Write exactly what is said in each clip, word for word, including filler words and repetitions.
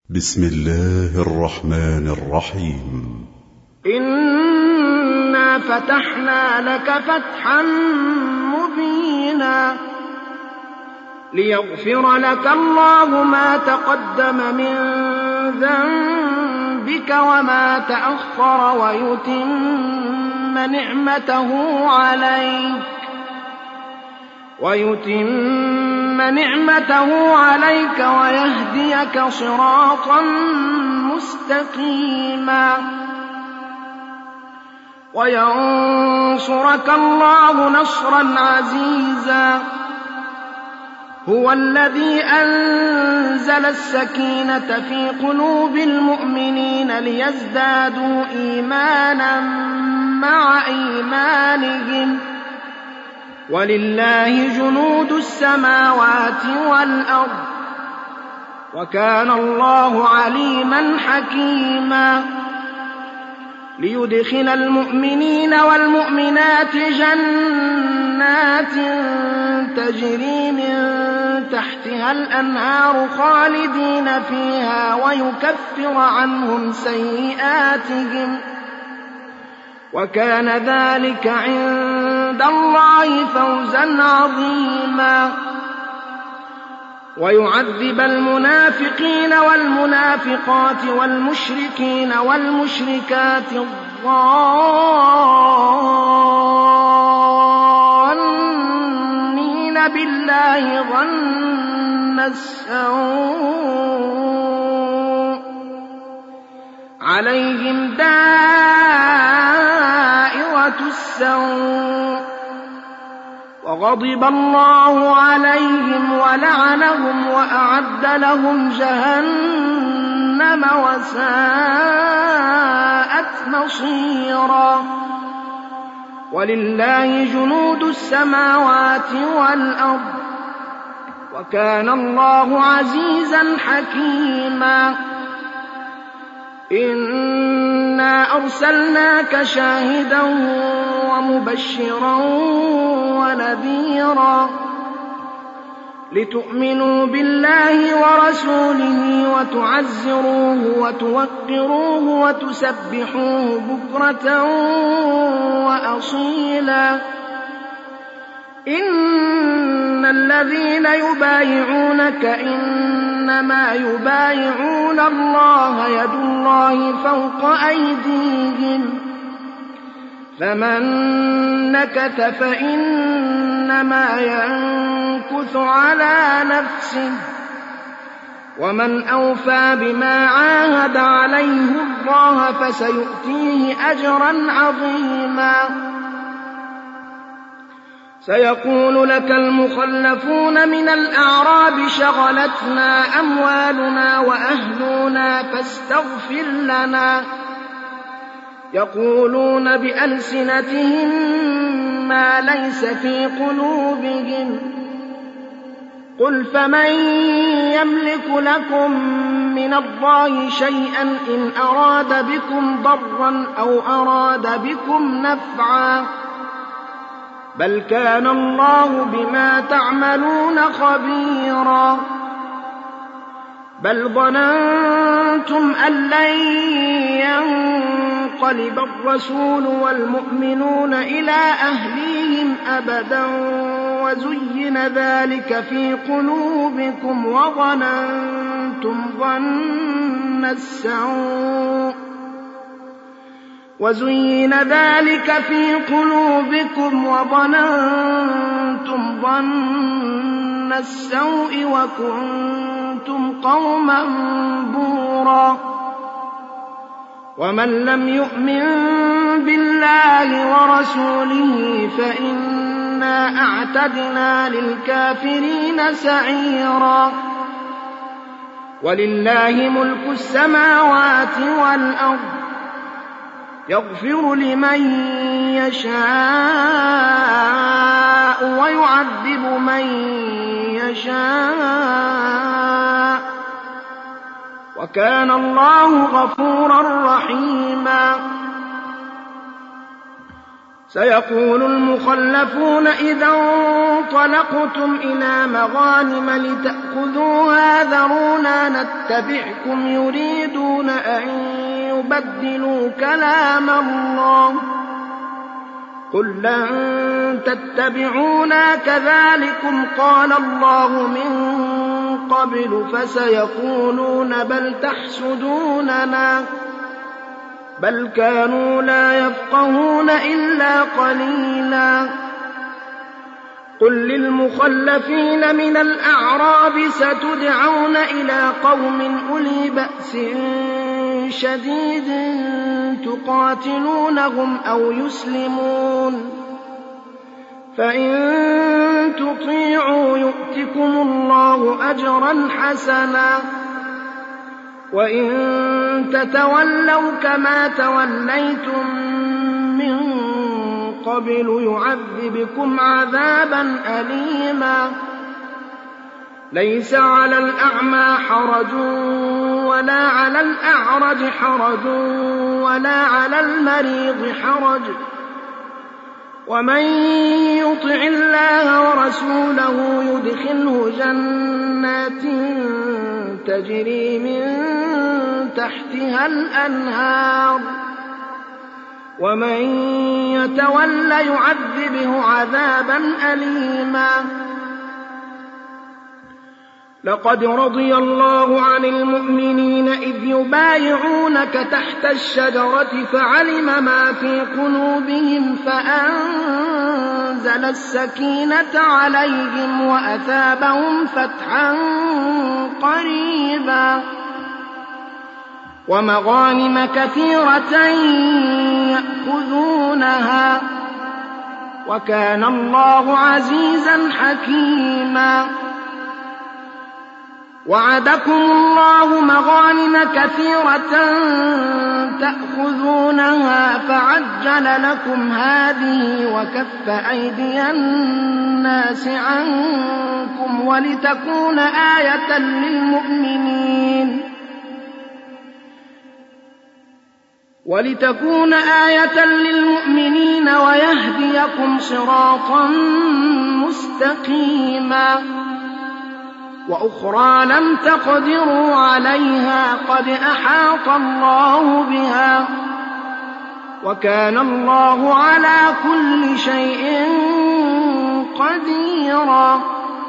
بسم الله الرحمن الرحيم. إنا فتحنا لك فتحا مبينا ليغفر لك الله ما تقدم من ذنبك وما تأخر ويتم نعمته عليك ويتم نعمته عليك ويهديك صراطا مستقيما وينصرك الله نصرا عزيزا. هو الذي أنزل السكينة في قلوب المؤمنين ليزدادوا إيمانا مع إيمانهم ولله جنود السماوات والأرض وكان الله عليما حكيما. ليدخل المؤمنين والمؤمنات جنات تجري من تحتها الأنهار خالدين فيها ويكفر عنهم سيئاتهم وكان ذلك عند الله فوزا عظيما. ويعذب المنافقين والمنافقات والمشركين والمشركات الظانين بالله ظن السوء عليهم دائرة السوء وغضب الله عليهم ولعنهم وأعد لهم جهنم وساءت مصيرا. ولله جنود السماوات والأرض وكان الله عزيزا حكيما. إنا أرسلناك شاهدا ومبشرا ونذيرا لتؤمنوا بالله ورسوله وتعزروه وتوقروه وتسبحوه بكرة وأصيلا. إن الذين يبايعونك إنما يبايعون الله يد الله فوق أيديهم فمن نكث فإنما ينكث على نفسه ومن أوفى بما عاهد عليه الله فسيؤتيه أجرا عظيما. سيقول لك المخلفون من الأعراب شغلتنا أموالنا وأهلنا فاستغفر لنا يقولون بألسنتهم ما ليس في قلوبهم قل فمن يملك لكم من الله شيئا إن أراد بكم ضرا أو أراد بكم نفعا بل كان الله بما تعملون خبيرا. بل ظننتم أن لن ينقلب الرسول والمؤمنون إلى أهليهم أبدا وزين ذلك في قلوبكم وظننتم ظن السوء وزين ذلك في قلوبكم وظننتم ظن السوء وكنتم قوما بورا. ومن لم يؤمن بالله ورسوله فإنا أعتدنا للكافرين سعيرا. ولله ملك السماوات والأرض يغفر لمن يشاء ويعذب من يشاء وكان الله غفورا رحيما. سيقول المخلفون إذا انطلقتم إلى مغانم لتأخذوها ذرونا نتبعكم يريدون أن يبدلوا كلام الله قل لن تتبعونا كذلكم قال الله من قبل فسيقولون بل تحسدوننا بل كانوا لا يفقهون إلا قليلا قل للمخلفين من الأعراب ستدعون إلى قوم أولي بأس شديد تقاتلونهم أو يسلمون فإن تطيعوا يؤتكم الله أجرا حسنا وإن تتولوا كما توليتم من قبل يعذبكم عذابا أليما ليس على الأعمى حرج ولا على الأعرج حرج ولا على المريض حرج ومن يطع الله ورسوله يدخله جنات تجري من تحتها الأنهار ومن يتول يعذبه عذابا أليما لقد رضي الله عن المؤمنين إذ يبايعونك تحت الشجرة فعلم ما في قلوبهم فأنزل السكينة عليهم وأثابهم فتحا قريبا ومغانم كثيرة يأخذونها وكان الله عزيزا حكيما وعدكم الله مغانم كثيرة تأخذونها فعجل لكم هذه وكف أيدي الناس عنكم ولتكون آية للمؤمنين ولتكون آية للمؤمنين ويهديكم صراطا مستقيما وأخرى لم تقدروا عليها قد أحاط الله بها وكان الله على كل شيء قديرا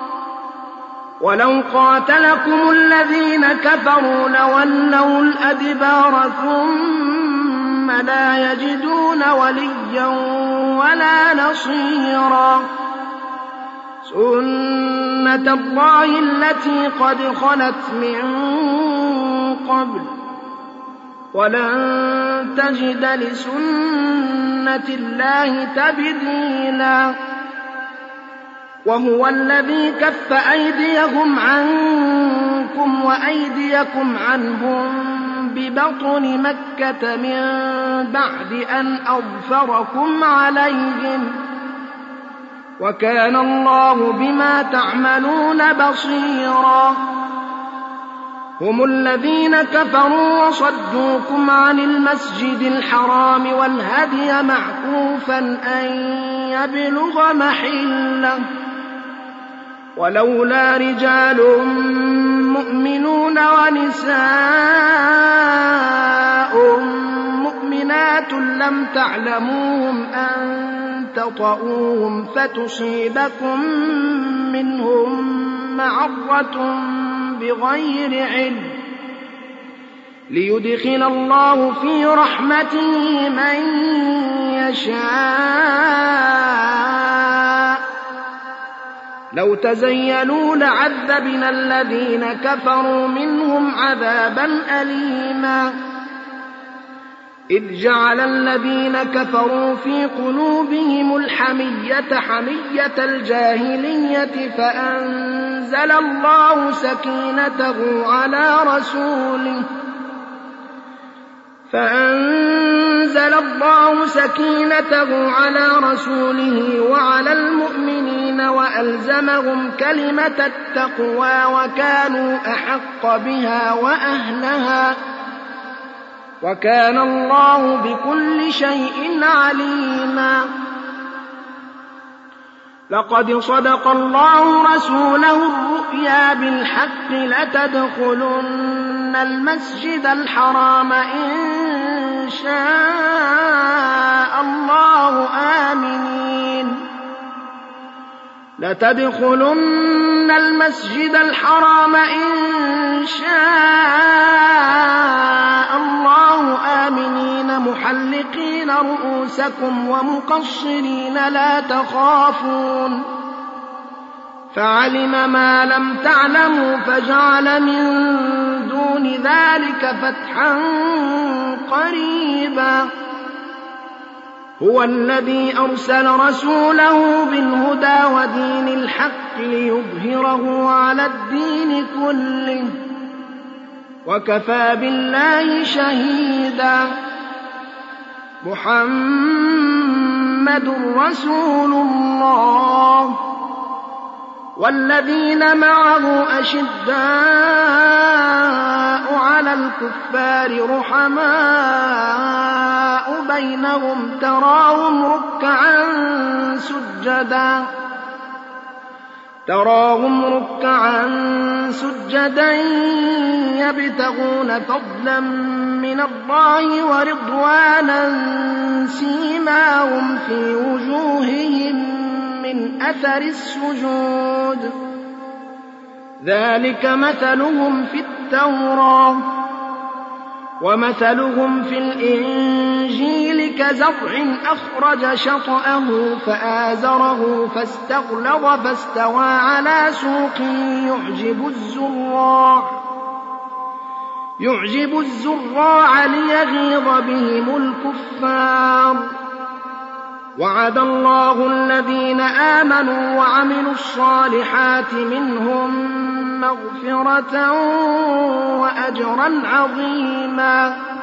ولو قاتلكم الذين كفروا لولوا الأدبار ثم لا يجدون وليا ولا نصيرا سنة الله التي قد خلت من قبل ولن تجد لسنة الله تبديلا وهو الذي كف أيديهم عنكم وأيديكم عنهم ببطن مكة من بعد أن أظفركم عليهم وكان الله بما تعملون بصيرا هم الذين كفروا وصدوكم عن المسجد الحرام والهدي معكوفا أن يبلغ محله ولولا رجال مؤمنون ونساء مؤمنات لم تعلموهم أن تطؤوهم فتصيبكم منهم معرة بغير علم ليدخل الله في رحمته من يشاء لو تزيلوا لعذبنا الذين كفروا منهم عذابا أليما إذ جعل الذين كفروا في قلوبهم الحمية حمية الجاهلية فأنزل الله سكينته على رسوله فأنزل الله سكينته على رسوله وعلى المؤمنين وألزمهم كلمة التقوى وكانوا أحق بها وأهلها وكان الله بكل شيء عليما لقد صدق الله رسوله الرؤيا بالحق لتدخلن المسجد الحرام إن شاء الله آمنين لتدخلن المسجد الحرام إن شاء الله آمنين محلقين رؤوسكم ومقصرين لا تخافون فعلم ما لم تعلموا فجعل من دون ذلك فتحا قريبا هو الذي أرسل رسوله بالهدى ودين الحق ليظهره على الدين كله وكفى بالله شهيدا محمد رسول الله والذين معه أشداء على الكفار رحماء بينهم تراهم ركعا سجدا تراهم ركعا سجدا يبتغون فضلا من الله ورضوانا سيماهم في وجوههم من أثر السجود ذلك مثلهم في التوراة ومثلهم في الإنجيل كزرع أخرج شطأه فآزره فاستغلظ فاستوى على سوقه يعجب الزراع يعجب الزراع ليغيظ بهم الكفار وعد الله الذين آمنوا وعملوا الصالحات منهم مغفرة وأجرا عظيما